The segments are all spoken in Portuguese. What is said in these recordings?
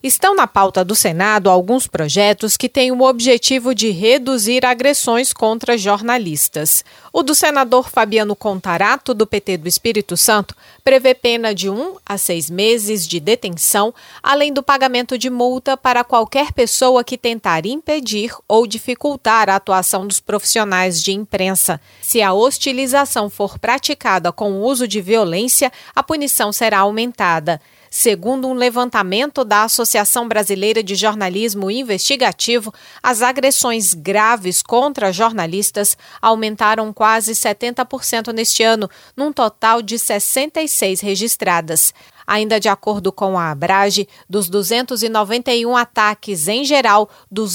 Estão na pauta do Senado alguns projetos que têm o objetivo de reduzir agressões contra jornalistas. O do senador Fabiano Contarato, do PT do Espírito Santo, prevê pena de 1 a 6 meses de detenção, além do pagamento de multa para qualquer pessoa que tentar impedir ou dificultar a atuação dos profissionais de imprensa. Se a hostilização for praticada com o uso de violência, a punição será aumentada. Segundo um levantamento da Associação Brasileira de Jornalismo Investigativo, as agressões graves contra jornalistas aumentaram quase 70% neste ano, num total de 66 registradas. Ainda de acordo com a Abrage, dos 291 ataques em geral,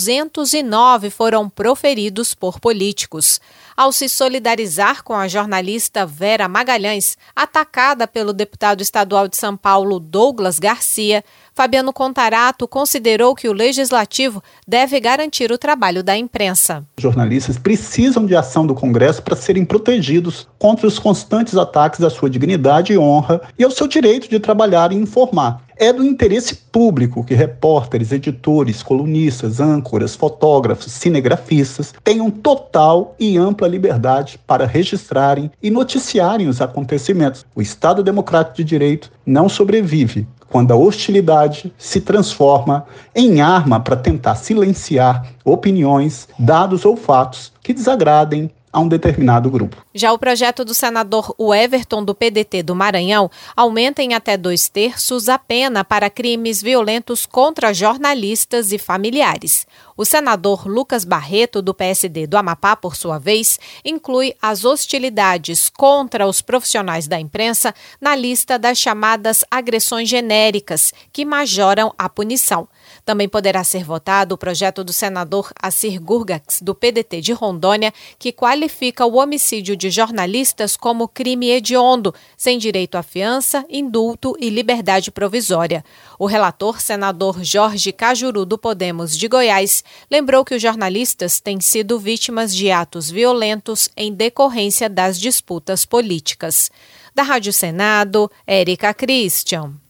209 foram proferidos por políticos. Ao se solidarizar com a jornalista Vera Magalhães, atacada pelo deputado estadual de São Paulo, Douglas Garcia, Fabiano Contarato considerou que o Legislativo deve garantir o trabalho da imprensa. Os jornalistas precisam de ação do Congresso para serem protegidos contra os constantes ataques à sua dignidade e honra e ao seu direito de trabalhar e informar. É do interesse público que repórteres, editores, colunistas, âncoras, fotógrafos, cinegrafistas tenham total e ampla liberdade para registrarem e noticiarem os acontecimentos. O Estado Democrático de Direito não sobrevive quando a hostilidade se transforma em arma para tentar silenciar opiniões, dados ou fatos que desagradem a um determinado grupo. Já o projeto do senador Everton, do PDT do Maranhão, aumenta em até 2/3 a pena para crimes violentos contra jornalistas e familiares. O senador Lucas Barreto, do PSD do Amapá, por sua vez, inclui as hostilidades contra os profissionais da imprensa na lista das chamadas agressões genéricas, que majoram a punição. Também poderá ser votado o projeto do senador Assir Gurgax, do PDT de Rondônia, que qualifica o homicídio de jornalistas como crime hediondo, sem direito à fiança, indulto e liberdade provisória. O relator, senador Jorge Cajuru, do Podemos de Goiás, lembrou que os jornalistas têm sido vítimas de atos violentos em decorrência das disputas políticas. Da Rádio Senado, Érica Christian.